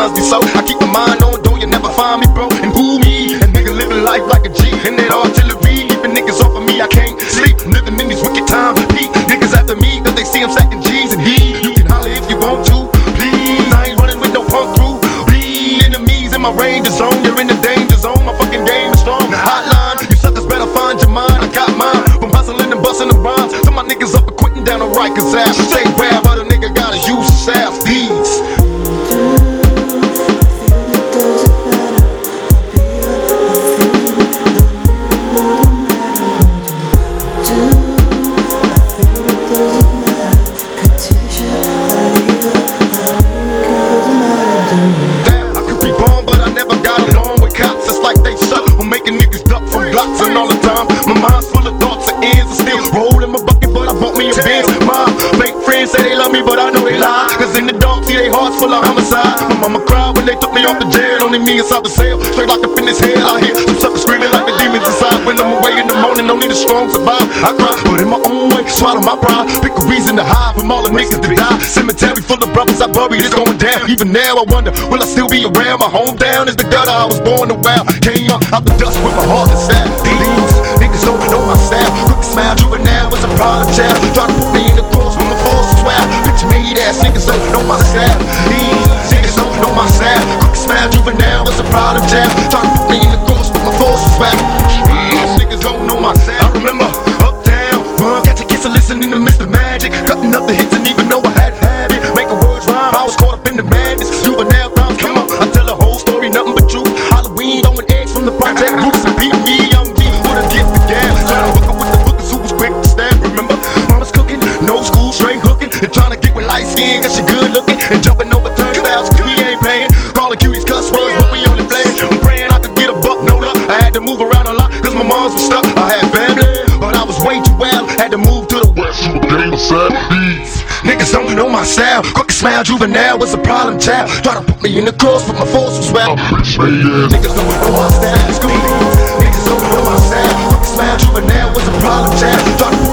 times be so. I keep my mind on, do you never find me, bro? And who me? And nigga living life like a G. And that artillery, keeping niggas off of me, I can't sleep. I'm living in these wicked times. Pete, niggas after me, cause they see I'm stacking G's. And you can holler if you want to, please. I ain't running with no punk crew. Bleed enemies in my range zone. You're in the danger zone, my fucking game is strong. The hotline, you suckers better find your mind. I got mine, from hustling and busting the rhymes. Some my niggas up and quitting down the Rikers ass. Say where, but a nigga gotta use his ass. These my mind's full of thoughts and ends. I still roll in my bucket, but I bought me a Benz. My fake friends say they love me, but I know they lie. Cause in the dark, see they hearts full of homicide. My mama cried when they took me off the jail. Only me inside the cell, straight like a fitness head. I hear some suckers screaming like the demons inside. When I'm away in the morning, only the strong survive. I cry, but in my own way, swallow my pride. Pick a reason to hide from all the niggas that die. Cemetery full of brothers I buried, it's going down. Even now I wonder, will I still be around? My hometown is the gutter I was born around. Came up out the dust with my heart and sad. These niggas don't know my style. Quick smile, juvenile was a problem child. Try to put me in the course with my force as well. Bitch made ass niggas don't know my style. These niggas don't know my style. Quick smile, juvenile was a problem child. Try to put me in the course with my force as well. These niggas don't know my style. I remember uptown, catch a kiss and listening to Mr. Magic, cutting up the hits and even though I had habit, making words rhyme. I was caught up in the madness. Juvenile rhymes, come on, I tell the whole story, nothing but truth. Halloween, throwing eggs from the project roots and beat me young G with a gift of gas. Trying to hook up with the hookers who was quick to stab. Remember, mama's cooking, no school, straight hooking, and trying to get with light skin, cause she good looking, and jumping over turnstiles, cause we ain't paying. Calling cuties cuss words, but we only playing. I'm praying I could get a buck, no luck. I had to move around a lot, cause my moms was stuck. I had family, but I was way too wild. Had to move to the west, so the game was sad. These niggas don't know my style. Quick smile, juvenile was a problem child. Try to put me in the course, but my force was well. Niggas don't know my style. Niggas don't know my style. Quick smile, juvenile was a problem child. Try to